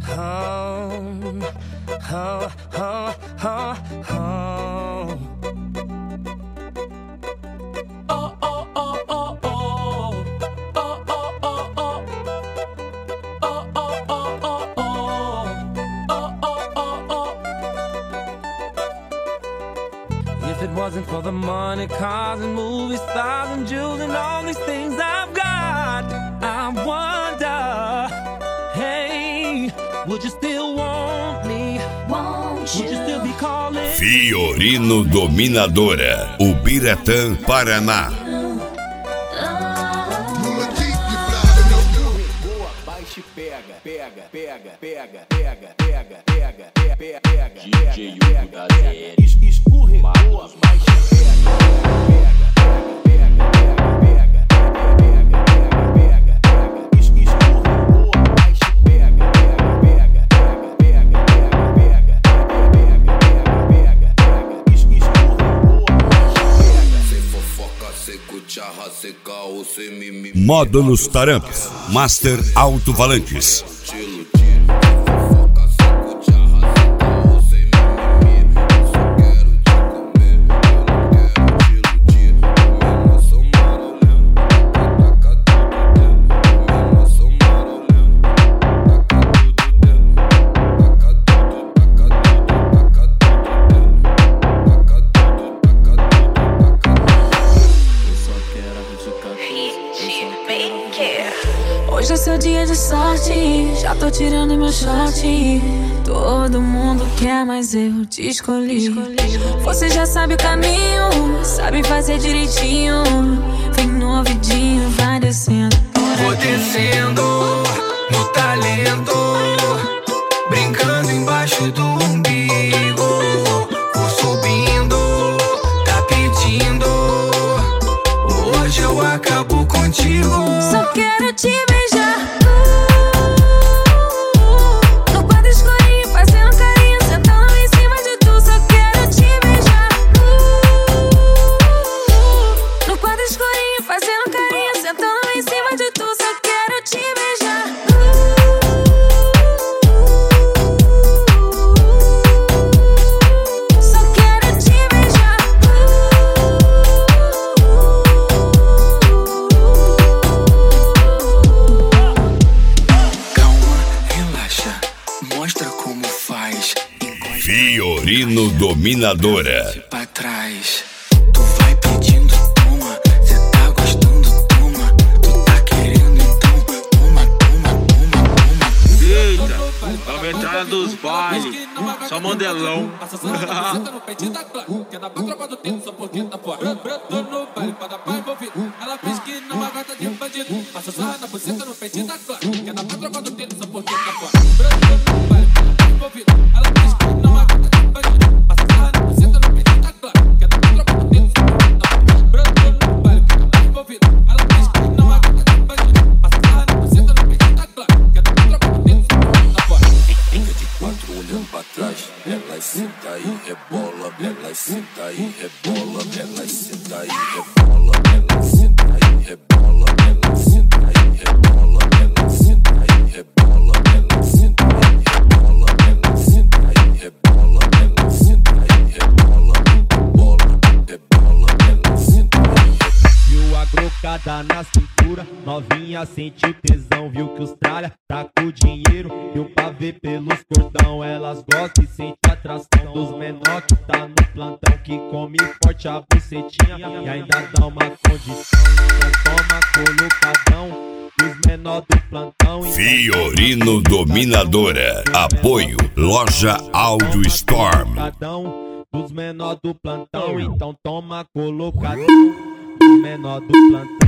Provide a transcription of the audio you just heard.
home, home, home, home, home. Oh, oh, oh, oh, oh. Oh, oh, oh, oh. Oh, oh, oh, oh, oh. Oh, oh, oh, oh. If it wasn't for the money, cars and movie stars and jewels and all these things I've got, I wonder, hey, would you still want me? Would you still be calling? Fiorino Dominadora, Ubiratã, Paraná. Baixe, pega, pega, pega, pega, pega, pega, pega, pega, pega. DJ Hugo da ZL. Escorregou, baixe, pega, pega, pega, pega, pega, pega, pega, pega. Escorregou, baixe, pega, pega, pega, pega, pega, pega, pega, pega. Escorregou, baixe, pega. Cê fofoca, cê cucharra, cê caô, cê mimimi. Módulos Taramps, Master Alto-Falantes. Hoje é seu dia de sorte, já tô tirando meu short. Todo mundo quer, mas eu te escolhi. Você já sabe o caminho, sabe fazer direitinho. Vem no ouvidinho, vai descendo. Vou descendo no talento, brincando embaixo do umbigo. Vou subindo, tá pedindo. Hoje eu acabo contigo. Só quero te beijar no quarto escurinho, fazendo carinho, sentando em cima de tu. Só quero te beijar no quarto escurinho, fazendo carinho, sentando em cima de tu. Só quero te beijar. Só quero te beijar. Mostra como faz. Fiorino Dominadora. Pra trás. Tu vai pedindo, toma. Cê tá gostando, toma. Tu tá querendo, então toma, toma, toma, toma. Eita, nova entrada dos bailes. Só modelão. Ela fez que não agota de bandido. Passa só na buceta no peito da clã. Que é da tropa do dedo, só porque tá fora. Ela fez que não agota de bandido. Passa só na buceta no peito da clã. Que é da tropa do dedo, só porque tá fora. Ela fez que não agota de bandido. Passa só na buceta no peito da clã. Que é da tropa do dedo, só porque tá fora. Fica de quatro olhando pra trás. Ela senta aí, rebola. Ela senta aí, rebola. Ela senta aí, rebola. Ela senta aí, rebola. Ela senta aí, rebola. Ela senta aí, rebola. Ela senta aí, rebola. Ela senta aí, rebola. Ela senta aí, rebola. Rebola, rebola. Ela senta aí. Viu a grocada na cintura, novinha sente o tesão. Viu que os tralha tá com dinheiro, deu pra ver pelos cordão. Elas gostam e sente a atração dos menor que tá no plantão, que come forte a bucetinha e ainda dá uma condição. Então toma colocadão dos menor do plantão. Fiorino Dominadora. Apoio Loja Audio Storm. Dos menor do plantão, então toma colocadão dos menor do plantão.